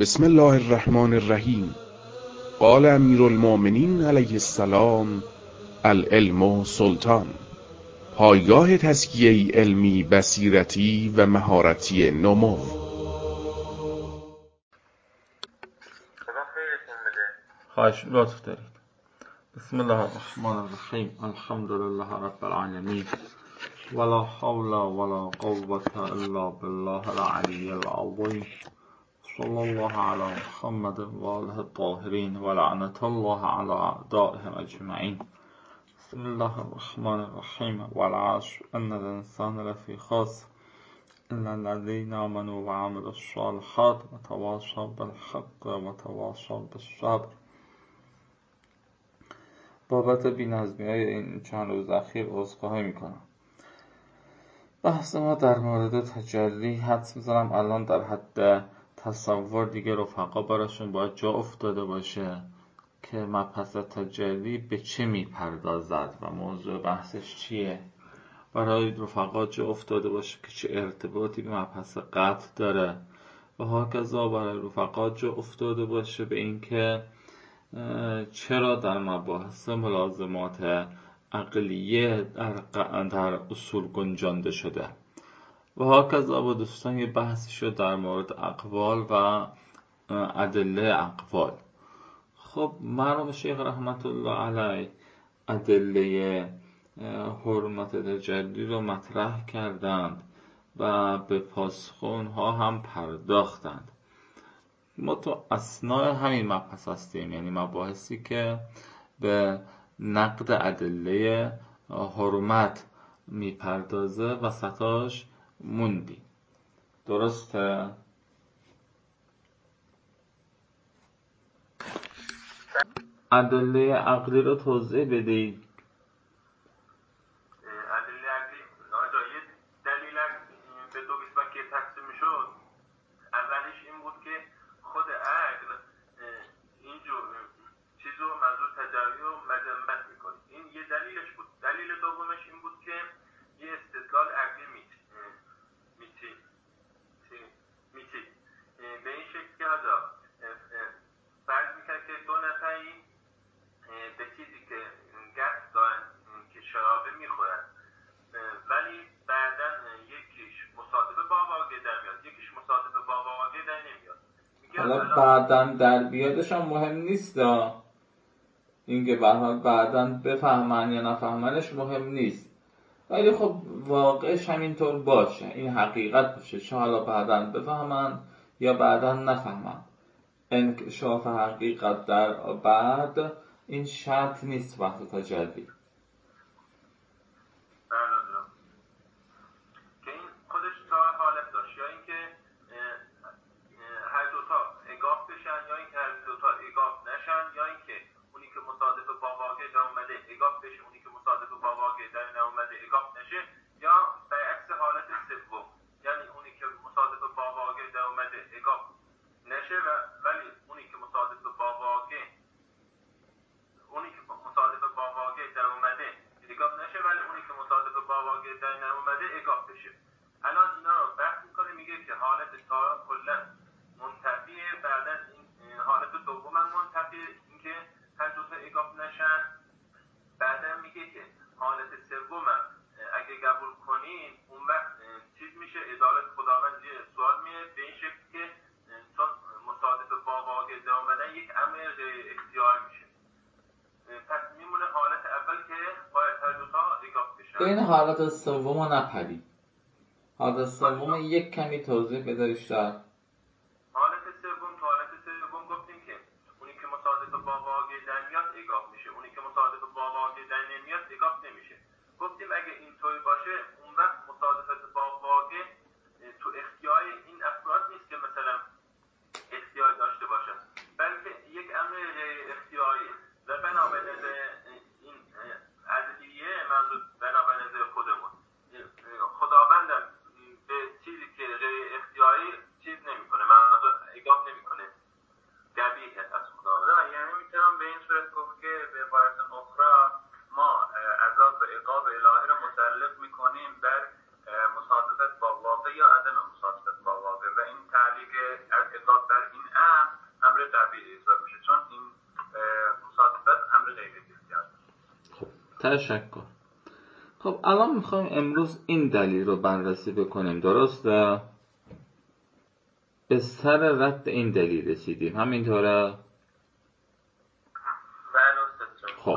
بسم الله الرحمن الرحیم. قال امیر المؤمنین علیه السلام: العلم سلطان. پایگاه تزکیه علمی، بصیرتی و مهارتی نمو. خواهش لطف دارید. بسم الله الرحمن الرحیم. الحمد لله رب العالمین ولا حول ولا قوة الا بالله العلی العظیم. صلی الله علی محمد و آله الطاهرین و لعنت الله علی اعدائهم اجمعین. بسم الله الرحمن الرحیم. والعصر ان الانسان لفی خسر الا الذین آمنوا وعملوا الصالحات وتواصوا بالحق وتواصوا بالصبر. بابت بی‌نظمی‌های این چند روز اخیر عذرخواهی میکنم. بحث ما در مورد تجلی حدس میزنم الان در حد تصور دیگه رفقا براشون باید جا افتاده باشه که مبحث تجلی به چه میپردازد و موضوع بحثش چیه. برای رفقا جا افتاده باشه که چه ارتباطی به مبحث قطع داره و هاکذا برای رفقا جا افتاده باشه به این که چرا در مباحث ملازمات عقلیه در اصول گنجانده شده و هاکذا با دوستان یه بحثی شد در مورد اقوال و ادله اقوال. خب مرحوم شیخ رحمت الله علیه ادله حرمت تجلی رو مطرح کردند و به پاسخ اونها هم پرداختند. ما تو اثناء همین مبحث هستیم، یعنی مباحثی که به نقد ادله حرمت میپردازه و ستاش موندی. درسته؟ ادله عقلی رو توضیح بدید. ادله عقلی ناجایز دلیل به دو قسمت که تقسیم شد. اولش این بود که خود عقل اینجور چیزو منظور تجلی و مذمت میکنه. این یه دلیلش بود. دلیل دومش این بود که یه استدلال عقلی میچی به این شکل که حالا فرض میکرد که دو نفری به چیزی که گفت دارن که شرابه میخورن، ولی بعدا یکیش مصادف با واقع در میاد، یکیش مصادف با واقع در نمیاد. حالا بعداً در بیادش هم مهم نیست، این که بعداً بفهمن یا نفهمنش مهم نیست، ولی خب واقعش همینطور باشه، این حقیقت باشه، چه حالا بعداً بفهمن یا بعداً نفهمن. انکشاف حقیقت در بعد این شرط نیست وقت تجلی. که این خودش تا حالت داشت، یا اینکه هر دوتا اگاف بشن یا اینکه هر دوتا اگاف نشن، یا اینکه اونی که مصادف با واقع در اومده اگاف بشه، اونی که مصادف با واقع در نیومده اگاف نشه، یا برعکس حالت سوم، یعنی اونی که مصادف با واقع در اومده اگاف نشه ولی اونی که مصادف با واقع در اومده اگاف نشه ولی اونی که مصادف با واقع در نیومده اگاف بشه. الان اینا رو بحث میکنه، میگه که حالت تارا کلا منتفیه، بعدا این حالت دوم هم منتفیه، اینکه هر دو تا اگاف نشن. بعدا میگه که حالت سوم هم اگه قبول کنین اون وقت چیز میشه، عدالت خداوند زیر سوال میه به این شکل که چون مصادف با واقع در اومدن یک امر اختیار میشه، پس میمونه حالت اول که باید هر دو تا اگاف بشن. به این حالت سوم رو نپرید. حالت سوم یک کمی توضیح بده بیشتر. حالت سوم گفتیم که اونی که مصادف با واقع در میاد اگاف میشه، اونی که مصادف با واقع در نمیاد اگاف نمیشه. گفتیم اگه اینطوری باشه اون وقت مصادفت با واقع تو اختیار این افراد نیست که مثلا اختیار داشته باشن، بلکه یک امر اختیاری و بنابراین این عدلیه منظور بنابراین خودمون خداوندم به چیزی که غیر اختیاری چیز نمیکنه، منظور اگاف نمیکنه، قبیحه از خداوند. یعنی میتونم به این صورت گفت که به عبارت اخرى ما عذاب و عقاب الهی رو متعلق میکنیم بر مصادفت با واقع یا عدم مصادفت با واقع و این تعلیق از عقاب بر این تشکر. خب الان میخوایم امروز این دلیل رو بررسی بکنیم، درسته؟ به سر رد این دلیل رسیدیم، همینطوره؟ خب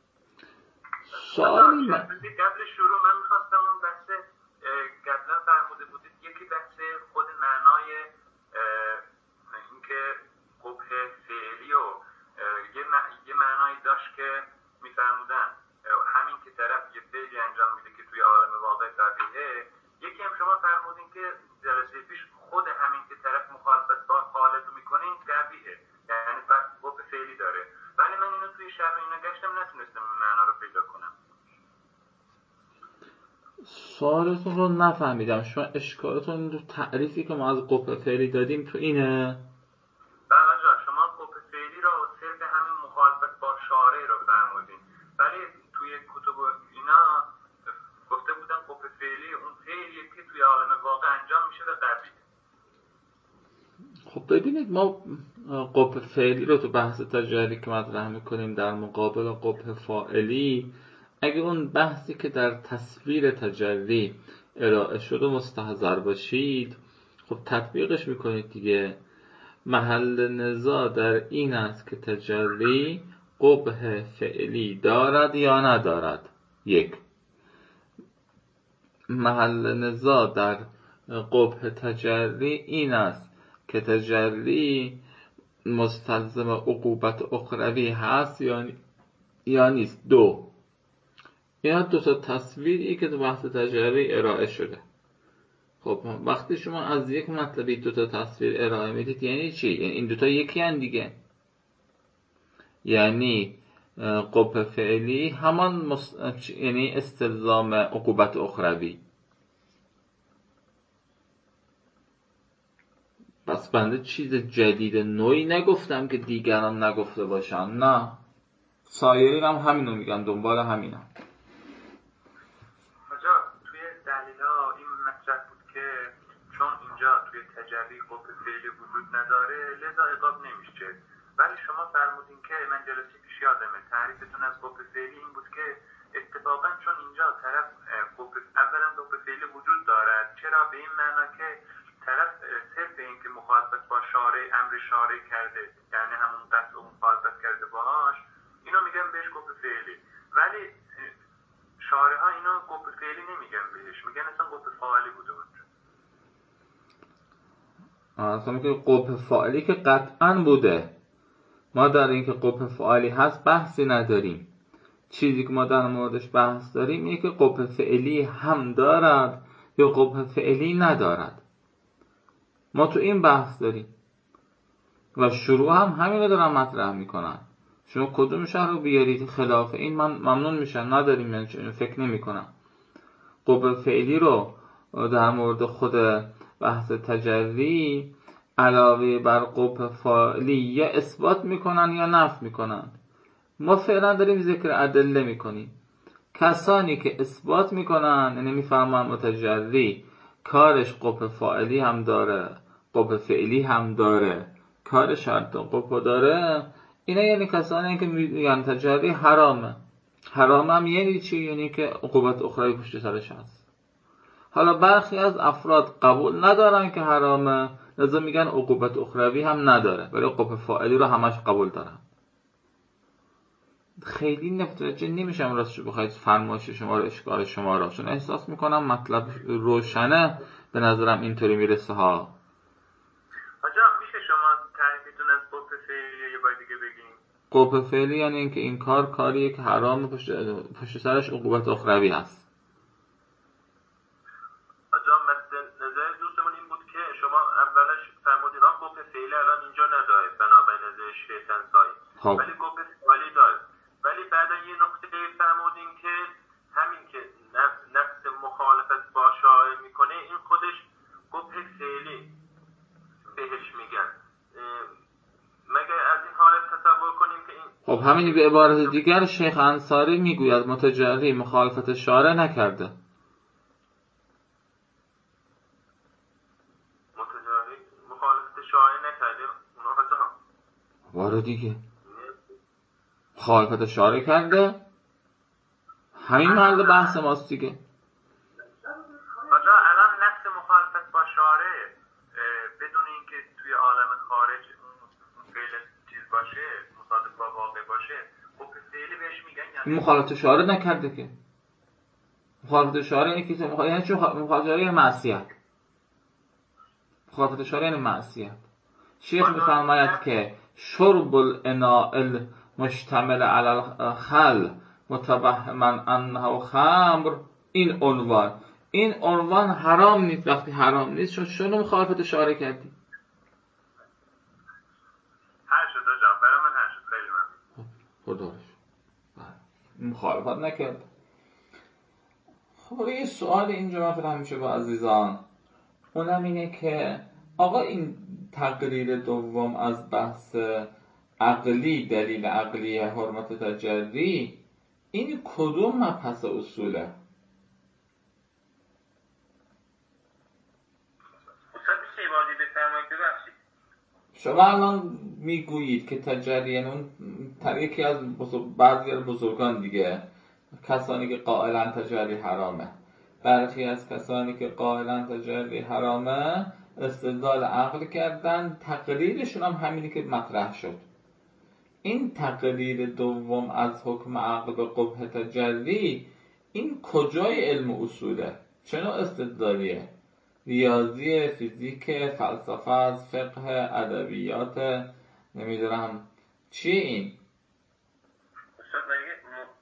سوالی قبل شروع من میخواستم اون بحث قبلا فرموده بودید یکی بحث خود معنای اینکه قبح فعلی و یه معنایی داشت که میفرمودن همین که طرف یه فعلی انجام میده که توی عالم واقع قبیحه. یکی هم شما فرمودین که جلسه پیش خود همین که طرف مخالفت با خالق میکنه این قبیحه، یعنی قبح فعلی داره. ولی من اینو توی شرح اینا گشتم نتونستم این معنا رو پیدا کنم. سوالتون رو نفهمیدم. شما اشکالتون رو تعریفی که ما از قبح فعلی دادیم تو اینه؟ بله جان، شما قبح فعلی رو صرف همین مخالفت با شارع رو فرمودین، ولی توی کتب اینا گفته بودن قبح فعلی اون فعلیه که توی عالم واقع انجام میشه و قبیحه. خب ببینید، ما قبح فعلی رو تو بحث تجلی که مطرح میکنیم در مقابل قبح فاعلی، اگه اون بحثی که در تصویر تجلی ارائه شده مستحضر باشید، خب تطبیقش میکنید دیگه. محل نزاع در این است که تجلی قبح فعلی دارد یا ندارد. یک، محل نزاع در قبح تجلی این است که تجلی مستلزم عقوبت اخروی هست یا نیست. دو، اینا دو تا تصویری که تو بحث تجلی ارائه شده. خب وقتی شما از یک مطلبی دو تا تصویر ارائه میدید یعنی چی؟ یعنی این دو تا یکی هن دیگه. یعنی قبح فعلی همان یعنی استلزام عقوبت اخروی. پس بنده چیز جدید نوعی نگفتم که دیگران نگفته باشن، نه، سایرین هم همینو میگن، دنبال همینم. حاجا توی دلیلا این مطرح بود که چون اینجا توی تجلی قبح فعلی وجود نداره لذا عقاب نمیشه، ولی شما فرمودین که من جلسه پیش یادمه تعریفتون از قبح فعلی این بود که اتفاقا چون اینجا طرف اولا قبح فعلی وجود دارد، چرا به این معنا که طرف صرف این که مخالفت با شارع امر شارع کرده، یعنی همون قطع و مخالفت کرده باهاش، اینو میگن بهش قبح فعلی. ولی شارع ها اینو قبح فعلی نمیگن بهش، میگن اصلا قبح فاعلی بوده اونجا. اصلا میگه قبح فاعلی که قطعا بوده. ما در این که قبح فاعلی هست بحثی نداریم. چیزی که ما در موردش بحث داریم اینه که قبح فعلی هم دارد یا قبح فعلی ندارد. ما تو این بحث داریم و شروع هم همین رو دارن مطرح میکنن. شما کدومش رو بیارید خلاف این من ممنون میشم، نداریم، یعنی فکر نمی کنم. قبح فعلی رو در مورد خود بحث تجلی علاوه بر قبح فاعلی یا اثبات میکنن یا نفی میکنن. ما فعلا داریم ذکر ادله میکنیم. کسانی که اثبات میکنن یعنی میفهمن متجلی کارش قبح فاعلی هم داره، قبح فعلی هم داره، کار شرط قبح داره، اینا یعنی کسانی که میگن تجلی حرامه. حرام هم یعنی چی؟ یعنی که عقوبت اخروی پشت سرش هست. حالا برخی از افراد قبول ندارن که حرامه، لذا میگن عقوبت اخروی هم نداره، ولی قبح فاعلی رو همش قبول دارن. خیلی متوجه نمیشم راستش بخواید فرمایش شما رو، اشکال شما رو، چون احساس میکنم مطلب روشنه، به نظرم اینطوری میرسه ها. حاجا میشه شما تعریفتون از قبح فعلی یه بار دیگه بگین؟ قبح فعلی یعنی اینکه این کار کاریه که حرام پشت سرش عقوبت اخروی هست. حاجا نظر دوستمون این بود که شما اولش فرمودین قبح فعلی الان اینجا نداره بنابراین نظر شیطان سایی، ولی قبح فعلی داره. ولی بعدا یه نقطه فرمودین که همین که نفس مخالفت با شارع میکنه این خودش قبح فعلی بهش میگن. مگر از این حالت تصور کنیم که این خب همین به عبارت دیگر شیخ انصاری میگوید متجلی مخالفت شارع نکرده. متجلی مخالفت شارع نکرده اونها حاجا وارد دیگه مخالفت شارع کرده. همین محل بحث ماست دیگه. آجا الان نقص مخالفت با شارع بدون اینکه توی عالم خارج اون فعل چیز باشه، مصادف با واقع باشه، خب فعلی بهش میگن یعنی مخالفت شارع نکرده که. مخالفت شارع اینه که یعنی چون مخالفت شارع یعنی معصیت. مخالفت شارع یعنی معصیت. شیخ میفرماید که شرب الاناء المشتمل علی الخل متوهما انه خمر، این عنوان حرام نیست. وقتی حرام نیست چون مخالفت شارع کردی. هر شد آجا، برای من هر شد، خیلی من خداش مخالفت نکرد. خب یه سوال اینجا مطرح میشه با عزیزان، اونم اینه که آقا این تقریر دوم از بحث عقلی، دلیل عقلی حرمت تجری، این کدوم مبحث اصوله؟ استاد میشه بازی بفرمایید ببخشید. شما الان میگویید که تجری یعنی اون یکی از بعضی از بزرگان دیگه، کسانی که قائلن تجری حرامه، برخی از کسانی که قائلن تجری حرامه استدلال عقل کردن، تقریرشون هم همینی که مطرح شد. این تقریر دوم از حکم عقل به قبح تجری، این کجای علم اصوله؟ چه نوع استدلالیه؟ ریاضی، فیزیک، فلسفه از فقه، ادبیات، نمیدونم چیه این؟ استاد مگه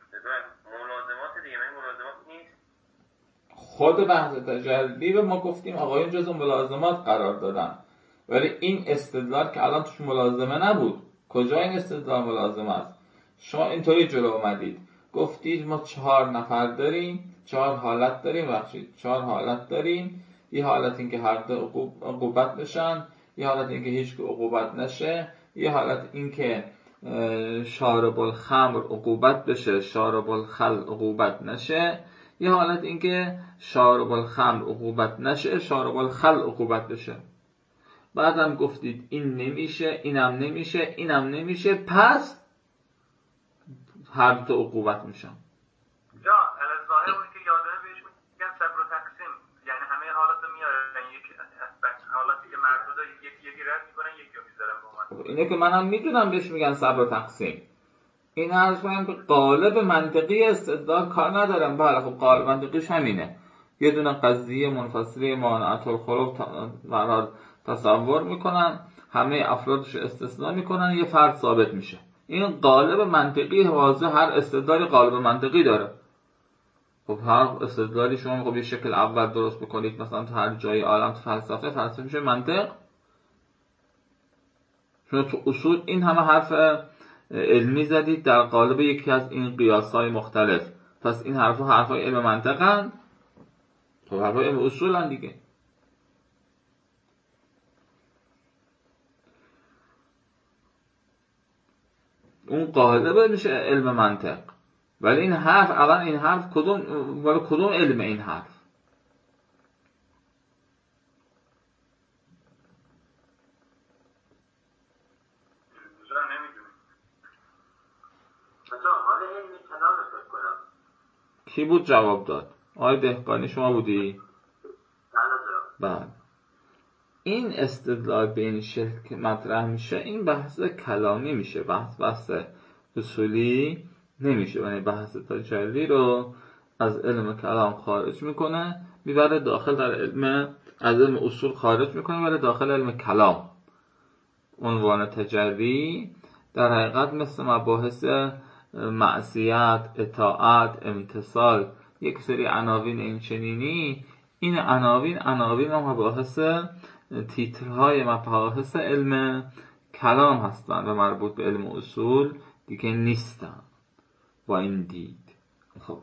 ملازمات دیگه، من ملازمات نیست. خود بحث تجلی به ما گفتیم آقایون جزو ملازمات قرار دادن، ولی این استدلال که الان توش ملازمه نبود. کجا این استدلال ملازمه است؟ شما اینطوری جلو اومدید گفتید ما 4 نفر داریم، 4 حالت داریم، 4 حالت داریم. یه حالت این که هر دو عقوبت بشن، یه حالت این که هیچ عقوبت نشه، یه حالت این که شارب الخمر عقوبت بشه، شارب الخل عقوبت نشه، یه حالت این که شارب الخمر عقوبت نشه، شارب الخل عقوبت بشه. بعدم گفتید این نمیشه، اینم نمیشه، اینم نمیشه، پس هر دو عقوبت میشن. جا الظاهر اونی که یادمه بهش میگن صبر و تقسیم، یعنی همه حالات رو میارن، یک حالاتی که مردوده یکی رد میکنن، یکی رو میذارن به عنوان. اینه که منم میدونم بهش میگن صبر و تقسیم. این عرض کنم که قالب منطقی استدلال کار ندارم. بله خب قالب منطقیش همینه، یه دونه قضیه منفصله مانعت الخلق تصور میکنن، همه افرادش استثناء میکنن، یه فرد ثابت میشه. این قالب منطقی واضح، هر استدلالی قالب منطقی داره. خب هر استدلالی شما خب یه شکل اول درست بکنید، مثلا تو هر جای عالم، تو فلسفه میشه منطق. شما تو اصول این همه حرف علمی زدید در قالب یکی از این قیاس‌های مختلف، پس این حرفای علم منطقن. خب حرفای علم اصولن دیگه. اون قاعده میشه علم منطق. ولی این حرف کدوم علم این حرف؟ کی بود جواب داد؟ آقای دهقانی شما بودی؟ بله. این استدلال به این شکل که مطرح میشه، این بحث کلامی میشه، بحث اصولی نمیشه. یعنی بحث تجلی رو از علم کلام خارج میکنه، میبره داخل در از علم اصول خارج میکنه، میبره داخل علم کلام. عنوان تجلی در حقیقت مثل مباحث معصیت، اطاعت، امتثال، یک سری عناوین این چنینی، این عناوین مباحث تیترهای مباحث علم کلام هستند و مربوط به علم اصول دیگه نیستن با این دید. خب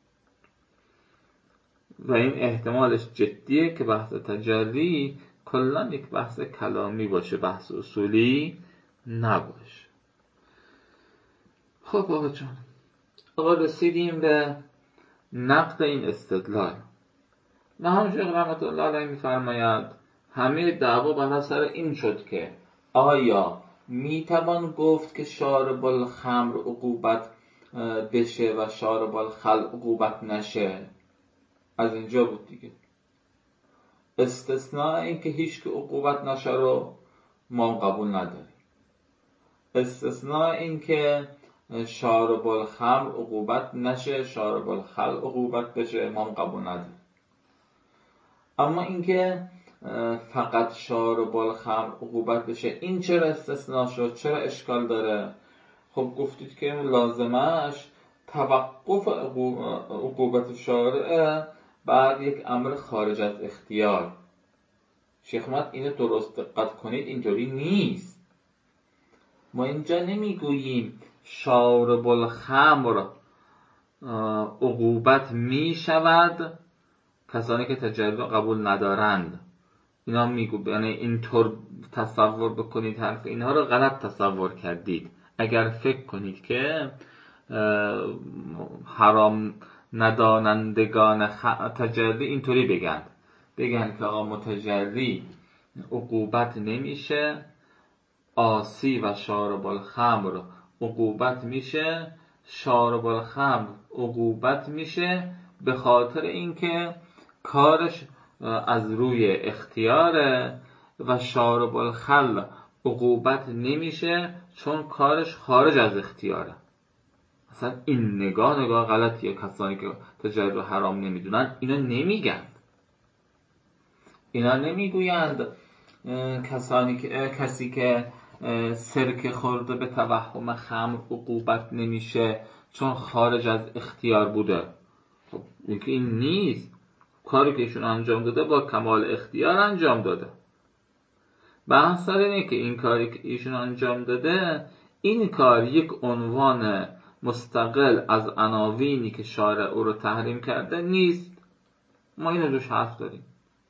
و این احتمالش جدیه که بحث تجلی کلا یک بحث کلامی باشه، بحث اصولی نباشه. خب آقا جان، آقا رسیدیم به نقد این استدلال. نهم شیخ رحمت الله علیه میفرماید همه دعوا بر سر این شد که آیا میتوان گفت که شارب الخمر عقوبت بشه و شارب الخلع عقوبت نشه. از اینجا بود دیگه. استثناء این که هیچ که عقوبت نشه رو ما قبول نداریم. استثناء این که شارب الخمر عقوبت نشه، شارب الخلع عقوبت بشه، ما قبول نداریم. اما اینکه فقط شارب الخمر عقوبت بشه، این چرا استثناء شد؟ چرا اشکال داره؟ خب گفتید که لازمش توقف عقوبت شارع بعد یک امر خارج از اختیار. شیخ محمد اینو درست دقت کنید، اینطوری نیست. ما اینجا نمیگوییم شارب الخمر عقوبت می شود کسانی که تجلی قبول ندارند. اینا میگو، یعنی اینطور تصور بکنید، حرف اینها رو غلط تصور کردید. اگر فکر کنید که حرام ندانندگان تجلی اینطوری بگن که آقا متجلی عقوبت نمیشه، عاصی و شارب الخمر عقوبت میشه، شارب الخمر عقوبت میشه به خاطر اینکه کارش از روی اختیاره و شارب الخل عقوبت نمیشه چون کارش خارج از اختیاره. اصلا این نگاه غلطیه. کسانی که تجلی حرام نمیدونن اینا نمیگن. اینا نمیگویند کسی که سرکه خورده به توهم خمر عقوبت نمیشه چون خارج از اختیار بوده. خب این نیست. کاری که ایشون انجام داده با کمال اختیار انجام داده. بحث سر اینه که این کاری که ایشون انجام داده، این کار یک عنوان مستقل از عناوینی که شارع او رو تحریم کرده نیست. ما اینو روش حرف داریم.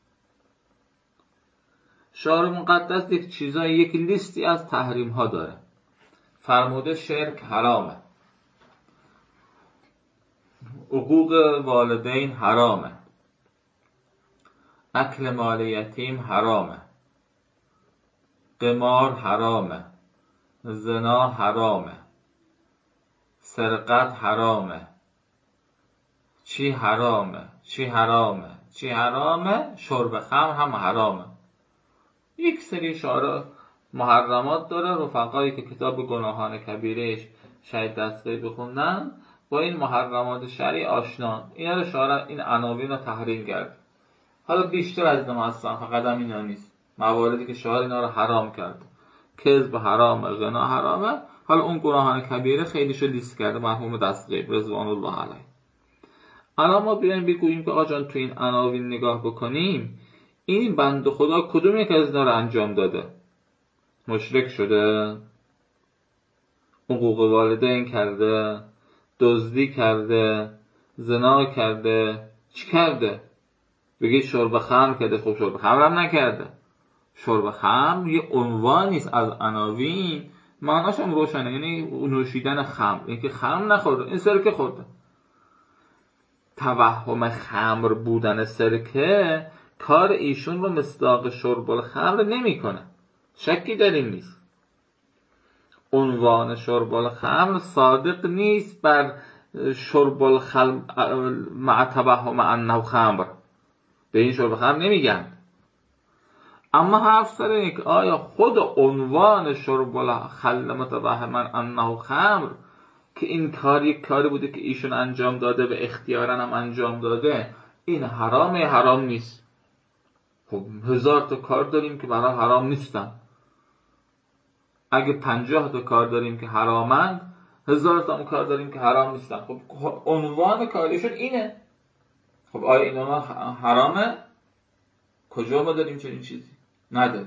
شارع مقدس یک لیستی از تحریم ها داره. فرموده شرک حرامه، حقوق والدین حرامه، اکل مال یتیم حرامه، قمار حرامه، زنا حرامه، سرقت حرامه، چی حرامه، شرب خمر هم حرامه. یک سری شارع محرمات داره. رفقایی که کتاب گناهان کبیرش شاید دسته بخوندن با این محرمات شرعی آشنا. اینا رو شارع این عناوین رو تحریم کرد. حالا بیشتر از اینا هستن، فقط هم اینا نیست. مواردی که شارع اینا رو حرام کرد، کذب حرامه، زنا حرامه. حالا اون گناهان کبیره خیلیشو لیست کرده مرحوم دستغیب رضوان الله علیه. الان ما بیایم بگوییم که آقا جان تو این عناوین نگاه بکنیم، این بنده خدا کدوم یک از اینا رو انجام داده؟ مشرک شده، حقوق والدین کرده، دزدی کرده، زنا کرده، چی کرده؟ بگید شرب خمر کرده. خب شرب خمر هم نکرده. شرب خمر یه عنوانی است از عناوین، معناش هم روشنه، یعنی نوشیدن خمر. این که خمر نخورده، این سرکه خورده. توهم خمر بودن سرکه کار ایشون رو مصداق شرب الخمر نمیکنه. شکی در این نیست. عنوان شرب الخمر صادق نیست بر شرب الخمر مع توهم انه خمر. به این شرب خمر نمیگن. اما حرف سر اینه که آیا خود عنوان شرب الخمر متوهما انه خمر، که این کار یک کاری بوده که ایشون انجام داده و اختیارا هم انجام داده، این حرامه حرام نیست؟ خب 1000 تا کار داریم که برای حرام نیستن. اگه 50 تا کار داریم که حرامند، 1000 تا کار داریم که حرام نیستن. خب عنوان کاریشون اینه. خب آیا این عنوان حرامه؟ کجا ما داریم چنین چیزی؟ نداریم.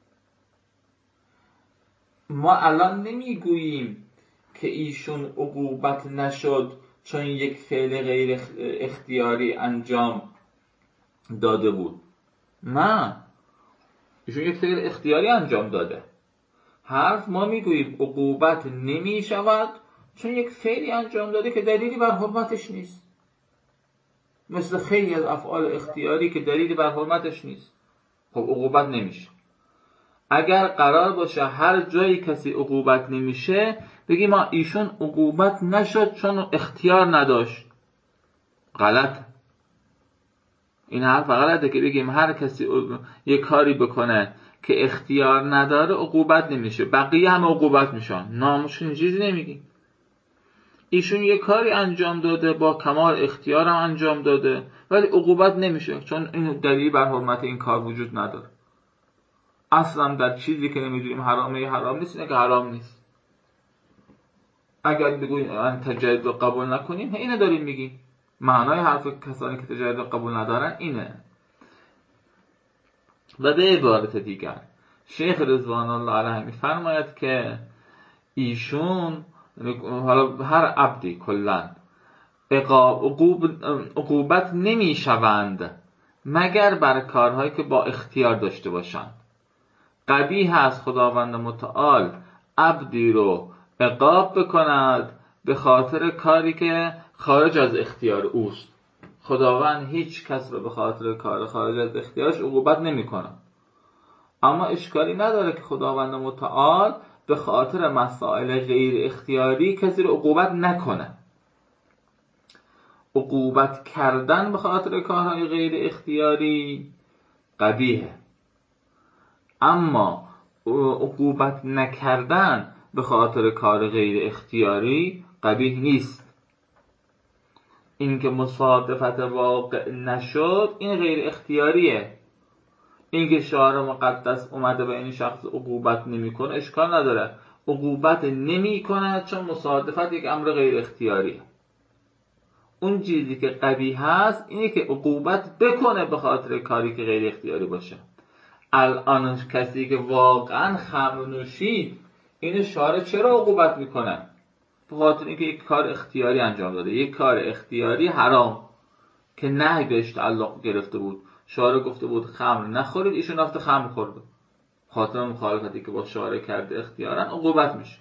ما الان نمیگوییم که ایشون عقوبت نشد چون یک فعل غیر اختیاری انجام داده بود. نه، ایشون یک فعل اختیاری انجام داده. حرف ما میگوییم عقوبت نمی شود چون یک فعلی انجام داده که دلیلی بر حرمتش نیست. مثل خیلی از افعال اختیاری که دلیلی بر حرمتش نیست. خب عقوبت نمیشه. اگر قرار باشه هر جایی کسی عقوبت نمیشه، بگیم ما ایشون عقوبت نشد چون اختیار نداشت، غلط. این حرف غلطه که بگیم هر کسی یه کاری بکنه که اختیار نداره عقوبت نمیشه، بقیه هم عقوبت میشن. ناموشون چیزی نمیگیم. ایشون یه کاری انجام داده، با کمال اختیار هم انجام داده، ولی عقوبت نمیشه چون این دلیلی بر حرمت این کار وجود نداره. اصلا در چیزی که نمیدونیم حرامه یا حرام نیست، اینه که حرام نیست. اگر بگوییم من تجدید رو قبول نکنیم، اینه داریم میگیم. معنای حرف کسانی که تجدید رو قبول ندارن اینه. و به عبارت دیگر شیخ رضوان الله علیه میفرماید که ایشون، حالا هر عبدی کلا عقوبت نمیشوند مگر بر کارهایی که با اختیار داشته باشند. قبیح است خداوند متعال عبدی رو عقاب بکند به خاطر کاری که خارج از اختیار اوست. خداوند هیچ کس رو به خاطر کار خارج از اختیارش عقوبت نمی‌کنه. اما اشکالی نداره که خداوند متعال به خاطر مسائل غیر اختیاری کسی رو عقوبت نکنه. عقوبت کردن به خاطر کارهای غیر اختیاری قبیحه، اما عقوبت نکردن به خاطر کار غیر اختیاری قبیح نیست. این که مصادفت واقع نشد این غیر اختیاریه. این که شعار مقدس اومده به این شخص عقوبت نمیکنه اشکال نداره، عقوبت نمیکنه چون مصادفت یک امر غیر اختیاریه. اون چیزی که قبیح هست اینه که عقوبت بکنه به خاطر کاری که غیر اختیاری باشه. الان کسی که واقعا خمر نوشید، این شارع چرا عقوبت میکنه؟ به خاطر اینکه یک کار اختیاری انجام داده، یک کار اختیاری حرام که نهی بهش تعلق گرفته بود. شارع گفته بود خمر نخورید، ایشون رفته خمر خورده. خاطر مخالفتی که با شارع کرده اختیارا عقوبت میشه.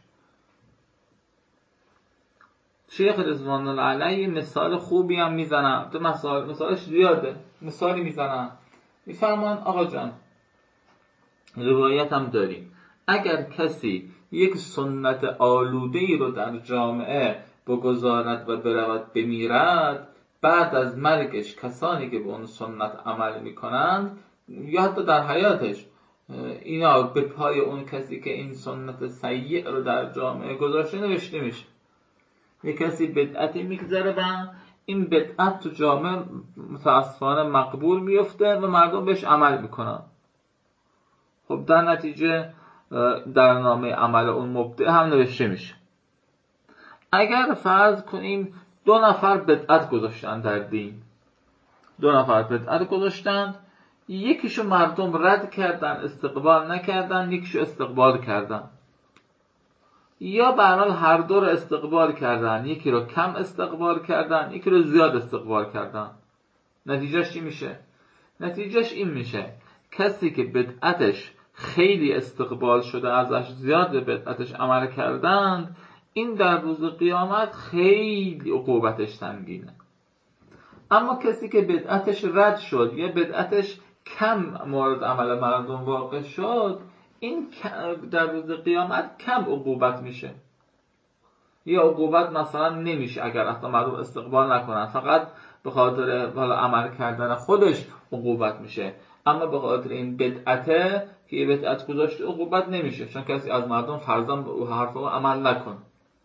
شیخ رضوان الله علیه مثال خوبی هم میزنن، تو مثالش زیاده، مثالی میزنن. میفرمان آقا جان، روایت هم داریم اگر کسی یک سنت آلوده‌ای رو در جامعه بگذارد و برود بمیرد، بعد از مرگش کسانی که به اون سنت عمل میکنند یا حتی در حیاتش اینا به پای اون کسی که این سنت سیء رو در جامعه گذاشته نوشته میشه. یک کسی بدعتی میگذاره و این بدعت تو جامعه متاسفانه مقبول میفته و مردم بهش عمل میکنن. خب در نتیجه در نامه عمل اون مبدع هم نوشته میشه. اگر فرض کنیم 2 نفر بدعت گذاشتن در دین، 2 نفر بدعت گذاشتن، یکیشو مردم رد کردن، استقبال نکردن، یکیشو استقبال کردن، یا به هر حال هر دو رو استقبال کردن، یکی رو کم استقبال کردن، یکی رو زیاد استقبال کردن. نتیجهش چی میشه؟ نتیجهش این میشه کسی که بدعتش خیلی استقبال شده، ازش زیاد به بدعتش عمل کردند، این در روز قیامت خیلی عقوبتش سنگینه. اما کسی که بدعتش رد شد یا بدعتش کم مورد عمل مردم واقع شد، این در روز قیامت کم عقوبت میشه. یا عقوبت مثلا نمیشه اگر اصلا مردم استقبال نکنن، فقط به خاطر عمل کردن خودش عقوبت میشه. اما به خاطر این بدعته که یه بدعت گذاشته عقوبت نمیشه، چون کسی از مردم فرضاً به حرف او عمل نکنه.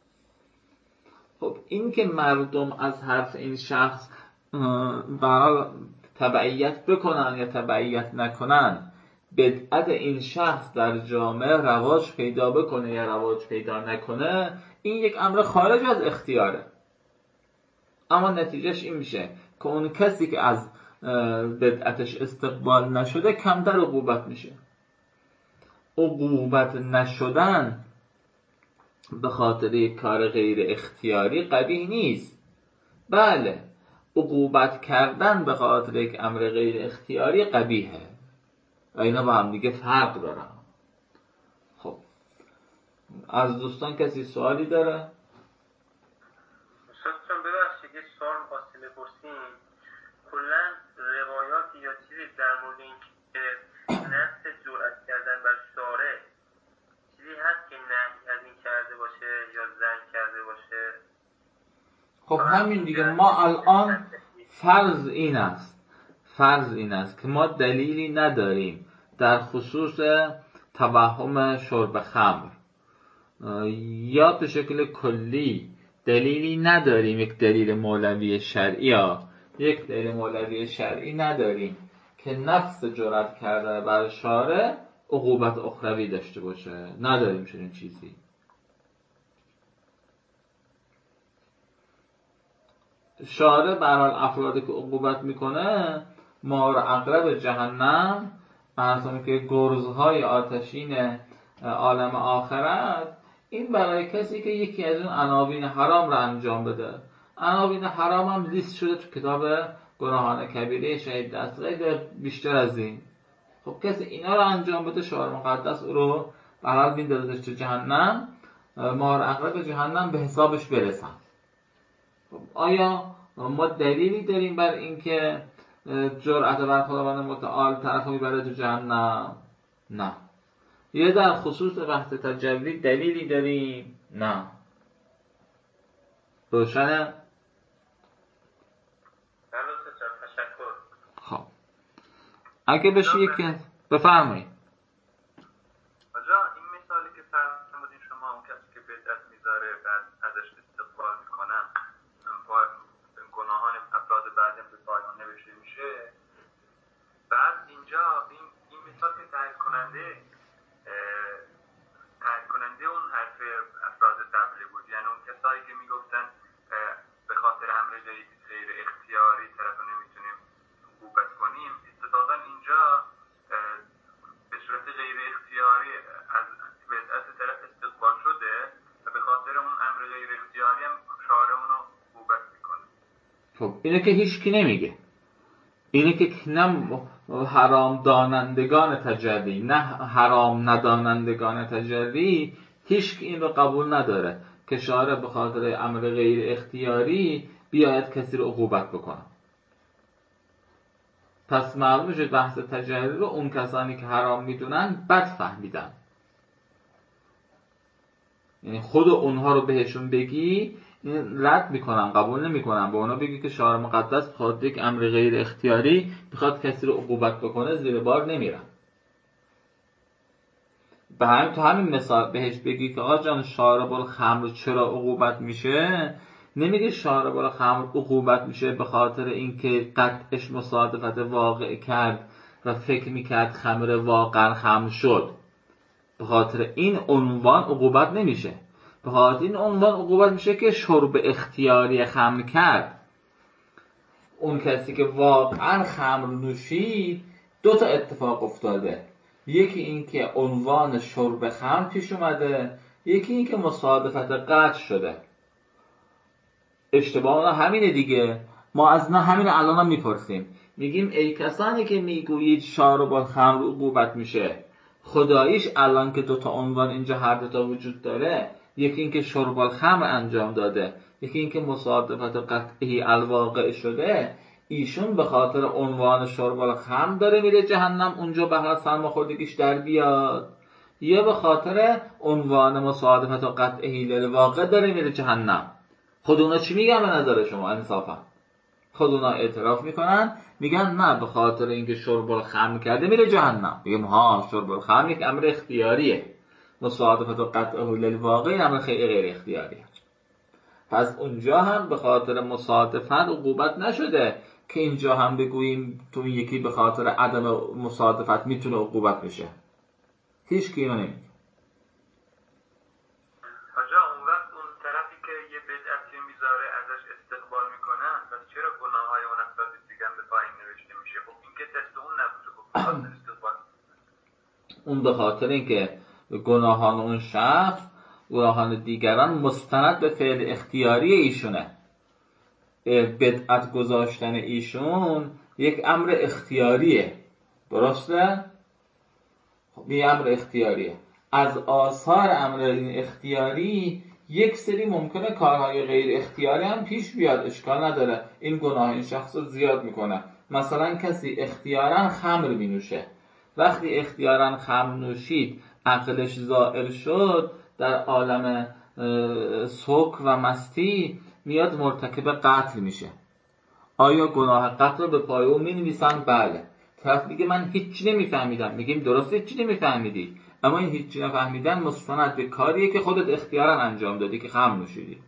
خب این که مردم از حرف این شخص برای تبعیت بکنن یا تبعیت نکنن، بدعت این شخص در جامعه رواج پیدا بکنه یا رواج پیدا نکنه، این یک امر خارج از اختیاره. اما نتیجهش این میشه که اون کسی که از بدعتش استقبال نشده کمتر عقوبت میشه. عقوبت نشدن به خاطر یک کار غیر اختیاری قبیح نیست. بله، عقوبت کردن به خاطر یک امر غیر اختیاری قبیحه و اینا با هم دیگه فرق دارن. خب از دوستان کسی سوالی داره؟ استاد جان ببخشید یه سوال می‌خواستیم بپرسیم. کلا روایاتی یا چیزی در مورد این که نفس جرأت کردن بر شارع چیزی هست که نهی از این کرده باشه یا همین دیگه. ما الان فرض این است که ما دلیلی نداریم در خصوص توهم شرب خمر، یا به شکل کلی دلیلی نداریم، یک دلیل مولوی شرعی نداریم که نفس جرأت کردن بر شارع عقوبت اخروی داشته باشه. نداریم چنین چیزی. شارع به هر حال افرادی که عقوبت میکنه مار اقرب جهنم، مثلا که گرزهای آتشین عالم آخرت، این برای کسی که یکی از اون عناوین حرام را انجام بده. عناوین حرام هم لیست شده تو کتاب گناهان کبیره شهید دستگاه بیشتر از این. خب کسی اینا رو انجام بده، شارع مقدس او رو به هر حال میندازه تو جهنم، مار اقرب جهنم به حسابش برسن. خب آیا ما دلیلی داریم بر اینکه جرأت بر خداوند متعال طرفو میبره تو جهنم؟ نه. یا در خصوص بحث تجلی دلیلی داریم؟ نه. روشنه؟ تشکر. خب اگه بشه یکی بفرمایید. آجا این مثالی که فرمودین شما، اون کسی که بدعت میذاره بعد ازش استقبال میکنن، گناهان افراد بعدم به پایان نوشته میشه، بعد اینجا این مثال که تایید کننده اون حرف افراد قبلی بود، یعنی اون کسایی که میگفتن به خاطر امر غیر اختیاری طرف رو نمیتونیم عقوبت کنیم، اتفاقا اینجا به صورت غیر اختیاری از بدعت طرف استقبال شده و به خاطر اون امر غیر اختیاری هم شارع اونو عقوبت میکنه. خب اینو که هیچکی نمیگه. اینه که نه حرام دانندگان تجری نه حرام ندانندگان تجری هیچ این رو قبول نداره که شارع به خاطر امر غیر اختیاری بیاید کسی رو عقوبت بکنه. پس معلوم شد بحث تجری رو اون کسانی که حرام میدونن بد فهمیدن. یعنی خود اونها رو بهشون بگی این رد میکنن، قبول نمیکنن. به اونا بگی که شارع مقدس بخاطر یک امر غیر اختیاری بخواد کسی رو عقوبت بکنه زیر بار نمیرن. به همین تو همین مثال بهش بگی که آقا جان شارب الخمر چرا عقوبت میشه، نمیگه شارب الخمر عقوبت میشه به خاطر اینکه قطعش مصادفت واقع کرد و فکر میکرد خمر واقعا خمر شد. به خاطر این عنوان عقوبت نمیشه. به خاطر این عنوان عقوبت میشه که شرب اختیاری خمر کرد. اون کسی که واقعا خمر نوشید دو تا اتفاق افتاده. یکی این که عنوان شرب خمر پیش اومده، یکی این که مصادفت قطع شده. اشتباه همینه دیگه. ما از نه همین الان میپرسیم، میگیم ای کسانی که میگویید شارب الخمر عقوبت میشه، خداییش الان که دوتا عنوان اینجا هر دوتا وجود داره، یکی این که شرب الخمر انجام داده، یکی این که مصادفت قطعی الواقع شده، ایشون به خاطر عنوان شرب الخمر داره میره جهنم اونجا به هر سرماخوردگیش در بیاد، یا به خاطر عنوان مصادفت قطعی للواقع داره میره جهنم؟ خود اونا چی میگن به نظر شما انصافا؟ خود اونا اعتراف میکنن میگن نه به خاطر اینکه شرب الخمر کرده میره جهنم. میگم ها شرب الخمر یک امر اختیاریه، مصادفت قطعه للواقع امر غیر اختیاریه. پس اونجا هم به خاطر مصادفت عقوبت نشده که اینجا هم بگوییم تو این یکی به خاطر عدم مصادفت میتونه عقوبت بشه. هیچ کی اینو نمیگه. آجا اون وقت اون طرفی که یه بدعتی میذاره ازش استقبال میکنن، پس چرا گناههای اون افراد دیگه به پایین نوشته میشه؟ خب این که تست اون نبوده، خب استقبال اون به خاطر اینکه گناهان اون شخص گناهان دیگران مستند به فعل اختیاری ایشونه. بدعت گذاشتن ایشون یک امر اختیاریه، درسته؟ خب این امر اختیاریه. از آثار امر اختیاری یک سری ممکنه کارهای غیر اختیاری هم پیش بیاد، اشکال نداره. این گناه این شخص رو زیاد میکنه. مثلا کسی اختیاراً خمر مینوشه، وقتی اختیاراً خمر نوشید عقلش زائل شد، در عالم سوک و مستی میاد مرتکب قتل میشه. آیا گناه قتل رو به پای اون می‌نویسن؟ بله. طرف میگه من هیچی نمیفهمیدم. میگیم درسته هیچی نمیفهمیدی، اما این هیچی نفهمیدن مستند به کاریه که خودت اختیاراً انجام دادی که خمر نوشیدی.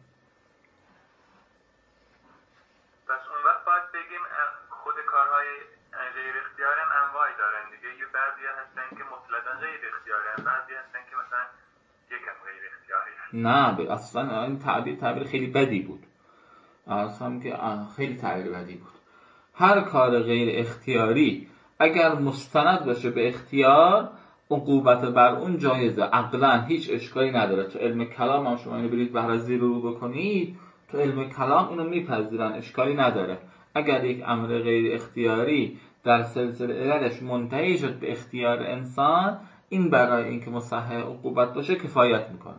پس اون وقت باید بگیم خود کارهای غیر اختیاری هم انواعی دارن دیگه. یه بعضی هستن که مطلقاً غیر اختیاری هستن، بعضی هستن که مثلا یکم غیر اختیاری هستن. نه اصلا این تعبیر خیلی بدی بود. اصلا که خیلی تعبیر بدی بود. هر کار غیر اختیاری اگر مستند باشه به اختیار، عقوبت بر اون جایزه، عقلا هیچ اشکالی نداره. تو علم کلام هم شما اینو برید بهرازی رو بکنید، تو علم کلام اینو میپذیرن، اشکالی نداره. اگر یک امر غیر اختیاری در سلسله عللش منتهی شد به اختیار انسان، این برای اینکه مصحح عقوبت باشه کفایت میکنه.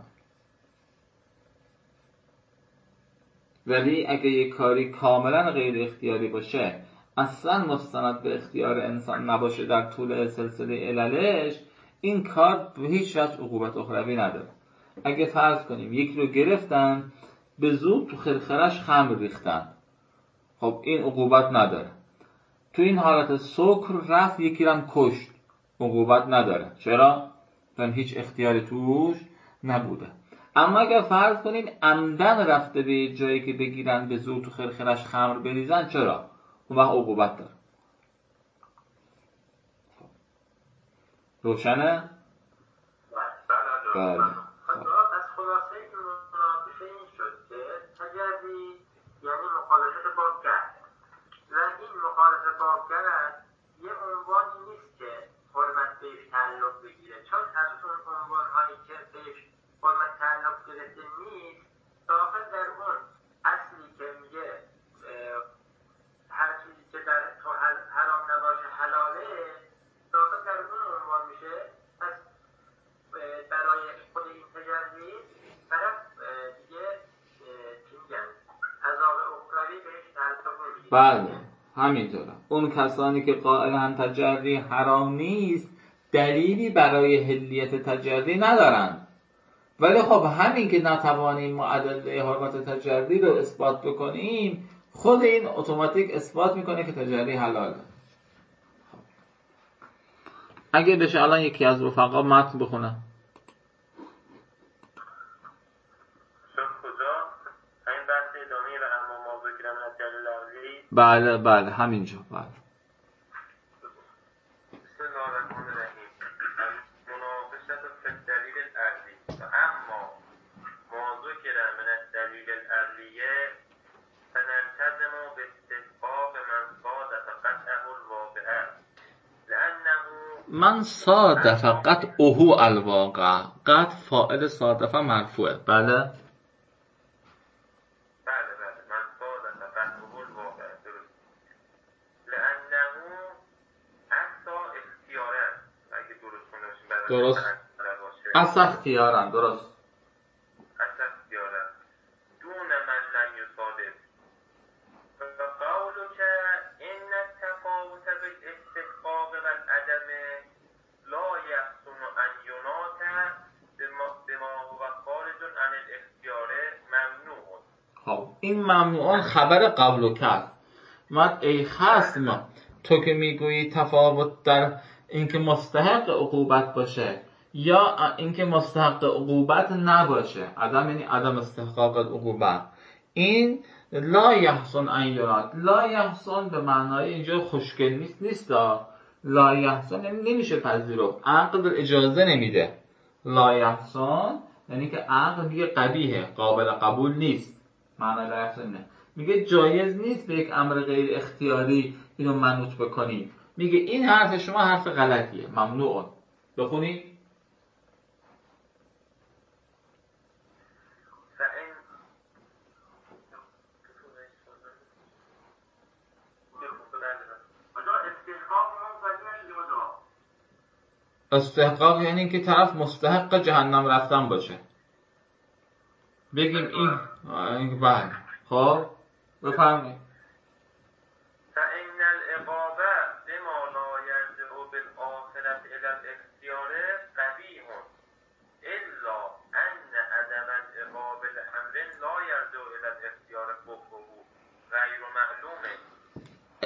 ولی اگه یک کاری کاملا غیر اختیاری باشه، اصلا مستند به اختیار انسان نباشه در طول سلسله عللش، این کار به هیچ وجه عقوبت اخروی نداره. اگه فرض کنیم یکی رو گرفتن به زور تو خرخرش خمر ریختن، خب این عقوبت نداره. تو این حالت سکر رفت یکی رو کشت، عقوبت نداره. چرا؟ چون هیچ اختیاری توش نبوده. اما اگر فرض کنیم عمدن رفته به جایی که بگیرن به زور تو خرخرش خمر بریزن، چرا؟ اون وقت عقوبت داره. روشنه؟ بله. از خلاصه این مناقشه این شد که تجری یعنی مخالفت با گرد و این مخالفت با گرد یه عنوانی نیست که حرمت بهش تعلق بگیره، چون از اون عنوانهایی که بهش حرمت تعلق گرفته نیست، داخل در اون اصلی که میگه هر چیزی که در تو حرام نباشه حلاله، داخل در اون عنوان میشه. پس برای خود این تجربی طرف دیگه چی میگن عذاب اخروی بهش تعلق نمیگیره. بله همینطوره. اون کسانی که قائلن تجری حرام نیست، دلیلی برای حلیت تجری ندارن. ولی خب همین که نتوانیم ما ادله حرمت تجری رو اثبات بکنیم، خود این اتوماتیک اثبات میکنه که تجری حلاله. اگه بشه الان یکی از رفقا متن بخونه. بله همینجا. بله. بسم الله الرحمن الرحیم. مناقشه فی الدلیل الارضی و اما ما ذکر من الدلیل الارضیه فنلتزم باستحقاق من صادف قطعه الواقعه لانه من صادف قطعه الواقع. قطع فاعل صادف مرفوعه. بله درست. اصلا اختیارن. درست. اصلا اختیارن دون من لم یصادف و قولو که این التفاوت بالاستحقاق و العدم لا یحسن ان ینات بما هو خارج عن الاختیار ممنوع. خب این ممنوعان خبر قولو کرد. ای خصم، تو که میگویی تفاوت در اینکه مستحق عقوبت باشه یا اینکه مستحق عقوبت نباشه، عدم یعنی عدم استحقاق عقوبت، این لا یحسن ان ینات. لا یحسن به معنای اینجا خوشگل نیست. لا یحسن یعنی نمیشه پذیرفت، عقل اجازه نمیده. لا یحسن یعنی که عقل میگه قبیحه، قابل قبول نیست. معنی لا یحسن نه، میگه جایز نیست به یک امر غیر اختیاری اینو منوط بکنید. میگه این حرف شما حرف غلطیه، ممنوع. بخونید. استحقاق یعنی که طرف مستحق جهنم رفتن باشه. بگیم این بعد. خب بفرمایید. فإن العقاب بما لا يرجع بالآخرة إلى الاختيار قبیح الا ان عدم العقاب لامر لا يرجع إلى الاختيار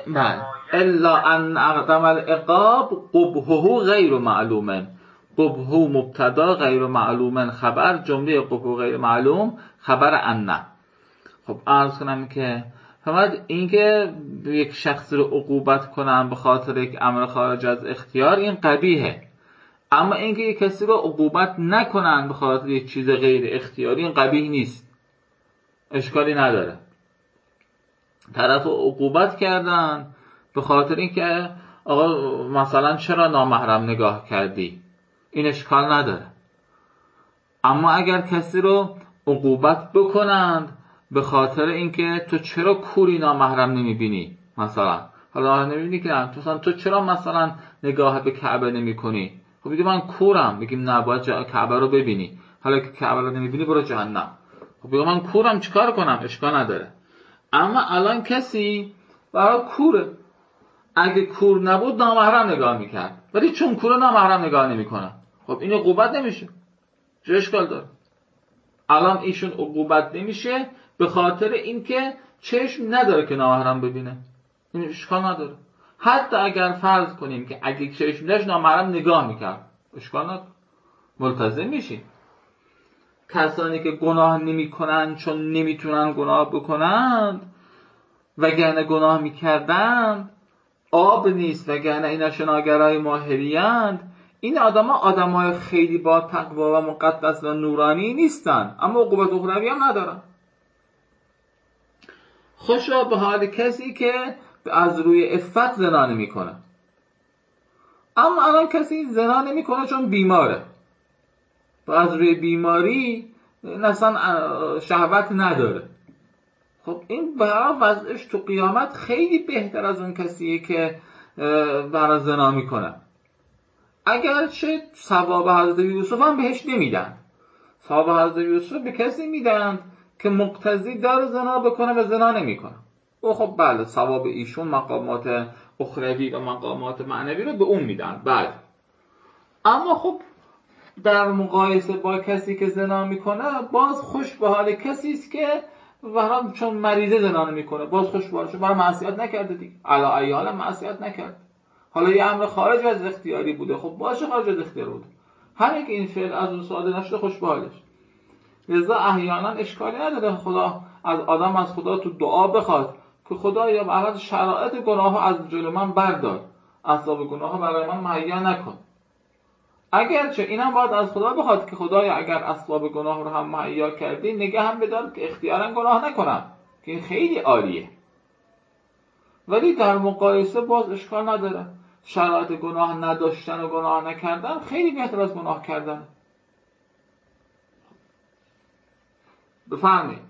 الا ان اقدم العقاب قبحه غیر معلوم. قبحه مبتدا، غیر معلوم خبر، جمله قبحه غیر معلوم خبر ان. خب عرض کنم که فرمود اینکه یک شخص رو عقوبت کنن به خاطر یک امر خارج از اختیار این قبیحه، اما اینکه یک کسی رو عقوبت نکنن به خاطر یک چیز غیر اختیاری این قبیح نیست، اشکالی نداره. طرف رو عقوبت کردن به خاطر اینکه آقا مثلا چرا نامحرم نگاه کردی، این اشکال نداره. اما اگر کسی رو عقوبت بکنند به خاطر اینکه تو چرا کوری نامحرم نمیبینی، مثلا حالا نمیبینی که تو چرا مثلا نگاه به کعبه نمیکنی، خب بگی من کورم، بگیم نه باید کعبه رو ببینی، حالا که کعبه رو نمیبینی برو جهنم. خب بگم من کورم چیکار کنم، اشکال نداره. اما الان کسی برای کوره، اگه کور نبود نامحرم نگاه میکرد، ولی چون کوره نامحرم نگاه نمیکنه، خب این عقوبت نمیشه، چه اشکال داره؟ الان ایشون عقوبت نمیشه به خاطر اینکه چشم نداره که نامحرم ببینه، این اشکال نداره. حتی اگر فرض کنیم که اگه چشم داشت نامحرم نگاه میکرد، اشکال نداره، ملتزم میشیم. کسانی که گناه نمیکنن چون نمیتونن گناه بکنند، وگرنه گناه میکردند، آب نیست وگرنه اینا شناگرای ماهریند، این آدمای خیلی با تقوا و مقدس و نورانی نیستن، اما عقوبت اخروی هم ندارن. خوشا به حال کسی که از روی عفت زنا نمیکنه. اما الان کسی زنا نمیکنه چون بیماره و از روی بیماری اصلا شهوت نداره. خب این برای وضعش تو قیامت خیلی بهتر از اون کسیه که برای زنا میکنه. اگرچه ثواب حضرت یوسف هم بهش نمیدن، ثواب حضرت یوسف به کسی میدن که مقتضی داره زنا بکنه و زنا نمیکنه. او خب بله ثواب ایشون مقامات اخروی و مقامات معنوی رو به اون میدن، بله. اما خب در مقایسه با کسی که زنا میکنه باز خوش به حال کسی است که و چون مریضه زنا نمیکنه، باز خوش به حالش، برای معصیت نکرده دیگه، علا ایال معصیت نکرد. حالا یه امر خارج از اختیاری بوده، خب باشه خارج از اختیار بوده، همین که این فعل از اون صادر نشده خوش به حالش. لذا احیانا اشکالی نداره خدا از آدم از خدا تو دعا بخواد که خدایا بعد شرایط گناه ها از جلوی من بردار، اسباب گناه ها برای من مهیا نکن. اگرچه اینم باید از خدا بخواد که خدایا اگر اسباب گناه رو هم مهیا کردی نگه هم بدار که اختیارا گناه نکنم، که این خیلی عالیه. ولی در مقایسه باز اشکال نداره، شرایط گناه نداشتن و گناه نکردن خیلی بهتر از گناه کردن. بفرمایید.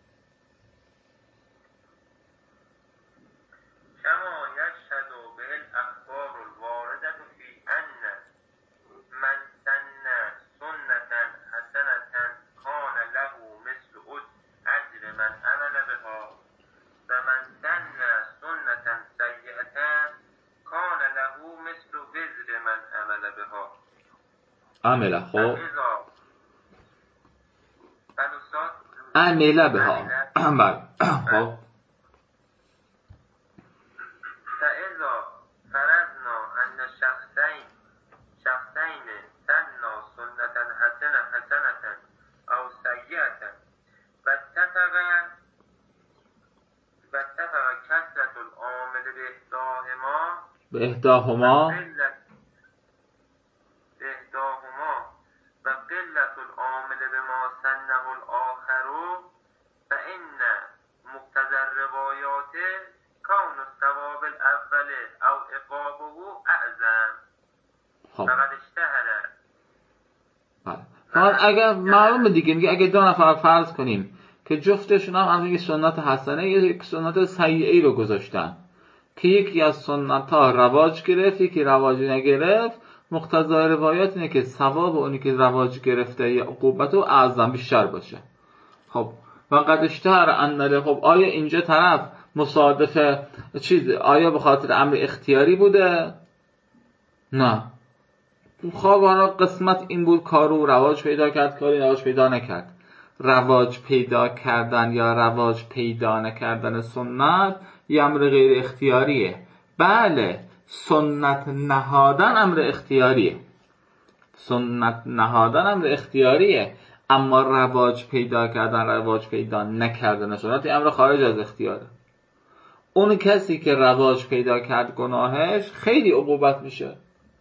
عمله خب عمله بها عمل خب فاذا فرضنا ان شخصين سنّا سنة حسنة او سيئة واتفق كثرة العامل بإحداهما وقلة العامل بما سنه الآخر فإن مقتضى الروايات كون الثواب الأول أو عقابه أعظم فقد اشتهر. فقط اگر معلومه دیگه، میگه اگه دو نفر فرض کنیم که جفتشون هم یک سنت حسنه یک سنت سیئه رو گذاشتن که یکی از سنت ها رواج گرفت یکی رواج نگرفت، مقتضای روایات اینه که ثواب اونی که رواج گرفته یا عقوبت رو اعظم بیشتر باشه. خب وقد اشتهر ان، خب آیا اینجا طرف مصادف چیز آیا به خاطر امر اختیاری بوده؟ نه، خب حالا قسمت این بود کارو رواج پیدا کرد کاری رواج پیدا نکرد. رواج پیدا کردن یا رواج پیدا نکردن سنت یه امر غیر اختیاریه. بله، سنت نهادن امر اختیاریه. سنت نهادن امر اختیاریه، اما رواج پیدا کردن، رواج پیدا نکردن سنت امر خارج از اختیاره. اون کسی که رواج پیدا کرد گناهش خیلی عقوبت میشه.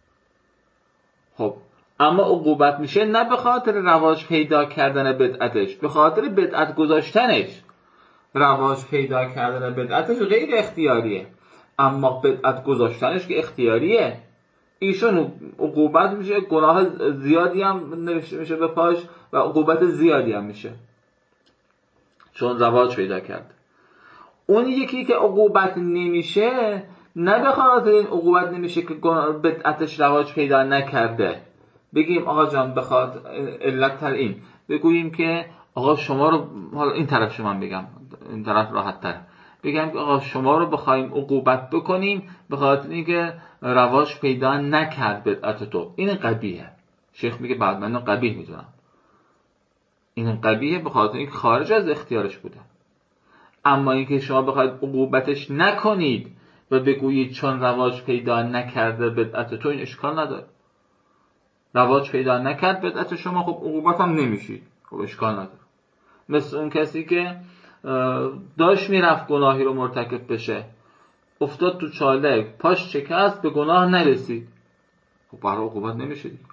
خب اما عقوبت میشه نه به خاطر رواج پیدا کردن بدعتش، به خاطر بدعت گذاشتنش. رواج پیدا کردن بدعتش غیر اختیاریه، اما بدعت گذاشتنش که اختیاریه. ایشون عقوبت میشه، گناه زیادی هم نوشته میشه به پاش و عقوبت زیادی هم میشه چون رواج پیدا کرد. اون یکی که عقوبت نمیشه نه به خاطر این عقوبت نمیشه که بدعتش رواج پیدا نکرده. بگیم آقا جان بخواد علت تر این بگوییم که آقا شما رو، حالا این طرف شما بگم، این طرف راحت تر بگم که آقا شما رو بخوایم عقوبت بکنیم به خاطر اینکه رواج پیدا نکرد بدعت تو، این قبیحه. شیخ میگه بعد من قبیح میدونم، این قبیحه به خاطر اینکه خارج از اختیارش بوده. اما اینکه شما بخواید عقوبتش نکنید و بگویید چون رواج پیدا نکرده بدعت تو، این اشکال نداره. رواج پیدا نکرد بدعت شما، خب عقوبت هم نمیشید، خب اشکال نداره. مثل اون کسی که داشت میرفت گناهی رو مرتکب بشه، افتاد تو چاله، پاش شکست، به گناه نرسید، خب برای عقوبت نمیشه دیگه.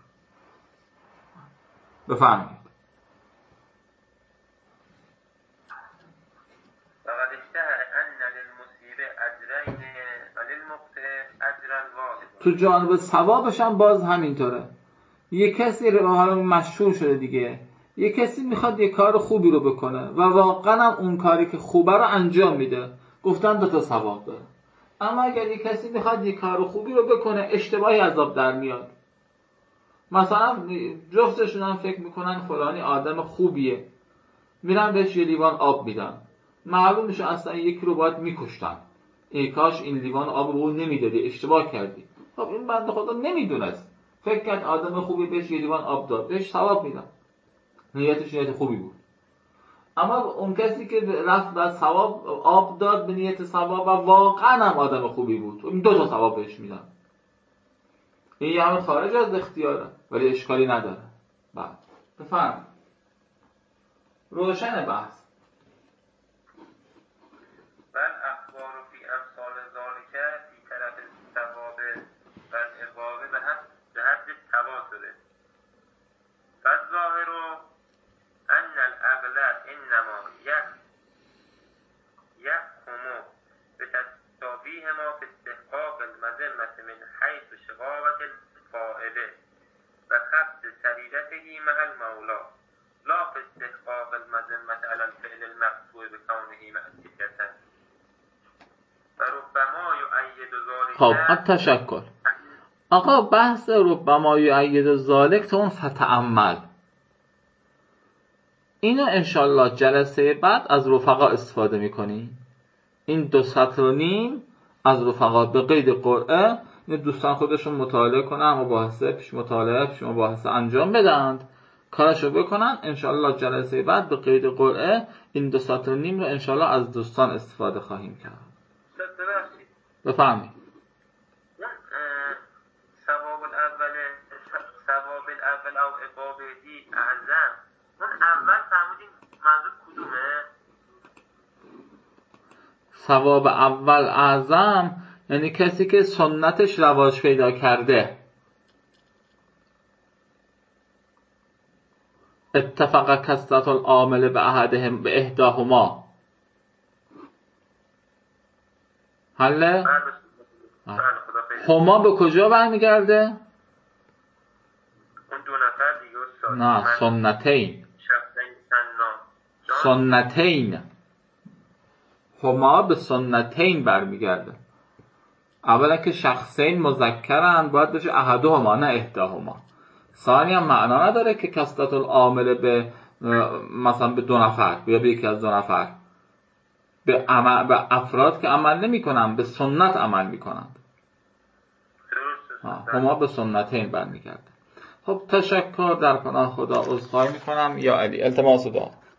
بفرمایید. تو جانب ثوابش هم باز همینطوره. یه کسی حالا مشهور شده دیگه، یه کسی میخواد یه کار خوبی رو بکنه و واقعا هم اون کاری که خوبه رو انجام میده، گفتن 2 تا ثواب داره. اما اگر یه کسی میخواد یه کار خوبی رو بکنه اشتباهی از آب در میاد، مثلا جفتشون هم فکر میکنن فلانی آدم خوبیه، میرن بهش یه لیوان آب میدن، معلوم میشه اصلا یکی رو باید میکشتن، ای کاش این لیوان آب رو نمیدادی، اشتباه کردی. خب این بنده خدا نمیدونست، فکر کرد آدم خوبی، بهش یه لیوان آب داد، بهش ثواب میدن، نیتش نیت خوبی بود. اما اون کسی که رفت و ثواب آب داد به نیت ثواب و واقعا هم آدم خوبی بود، این 2 تا ثواب بهش میدن. این یه همه خارج از اختیاره ولی اشکالی نداره. بعد بفهم روشن بحث. بل اخبار فی امثال ذالک فی طرف الثواب و العقاب به حد التواتر. فالظاهر ان العقل انما يحكم بتشابههما في استحقاق المذمة من حيث شقاوة الفاعل و خبث سریرته مع المولى، لا في استحقاق المذمة على الفعل المقطوع بكونه معصية. فربما يؤيد ذلك. خب تشکر آقا. بحث ربما یؤید ذلک تو اون فتأمل، اینو انشالله جلسه بعد از رفقا استفاده میکنی. این 2 سطر و نیم از رفقا به قید قرعه، دوستان خودشون مطالعه کنن، مباحثه پیش مطالعه پیش مباحثه انجام بدند، کارشو بکنن. انشالله جلسه بعد به قید قرعه این 2 سطر و نیم رو انشالله از دوستان استفاده خواهیم کرد. بفرمایید. ثواب الاول او عقابهی اعظم، اون اول فهمیدیم منظور کدومه؟ ثواب اول اعظم یعنی کسی که سنتش رواج پیدا کرده. اتفق کثرت العامل به احدهم به احداهما. حله؟ هما به کجا برمیگرده؟ اون 2 نفر دیگه استاد. نه، سنتین. سنتین. هما به سنتین برمیگرده. اولا که شخصین مذکرن باید بشه احدهما نه احداهما. ثانی هم معنا نداره که کثرت العامل به مثلا به 2 نفر یا به یکی از 2 نفر، به افراد که عمل نمی کنن، به سنت عمل می کنند. هما به سنتین برمیگرده. خب تشکر، در پناه خدا عذرخواهی می کنم. یا علی التماس دعا.